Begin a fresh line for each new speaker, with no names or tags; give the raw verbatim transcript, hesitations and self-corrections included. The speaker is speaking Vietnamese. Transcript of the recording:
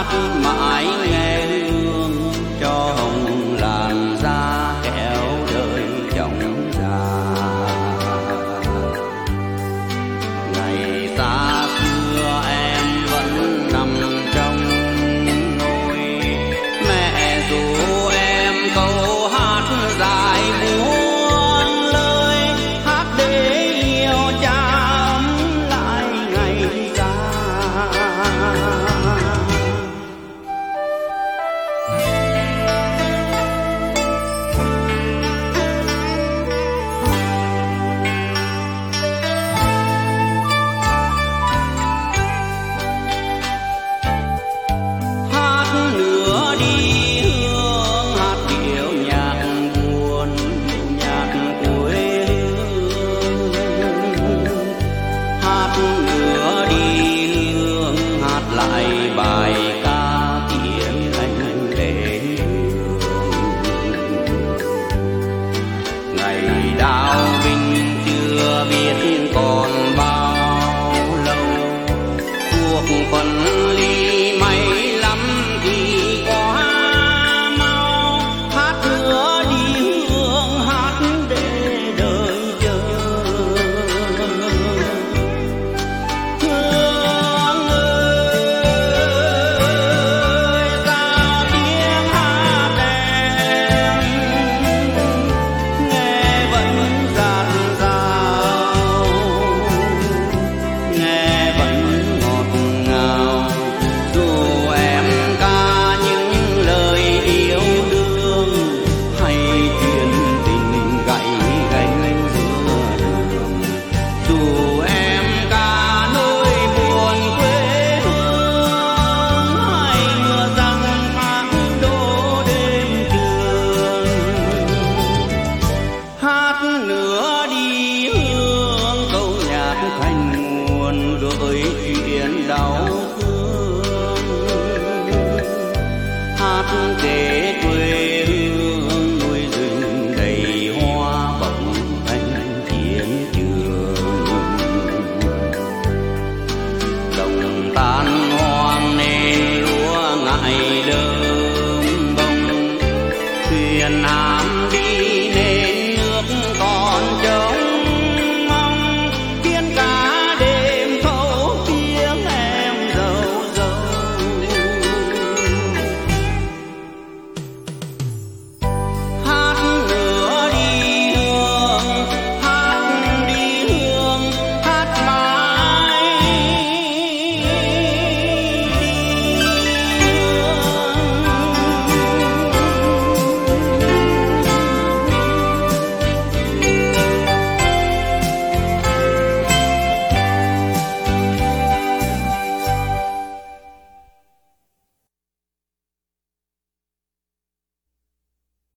mãi nghe hương cho hồng làn da kẻo đời chồng già. Ngày xa xưa em vẫn nằm trong nôi, mẹ ru em câu hát dài buồn lời, hát để yêu cha ấm lại ngày già. Hát nữa đi hương, hát điệu nhạc buồn, điệu nhạc quê hương. Hát nữa đi hương, hát lại bài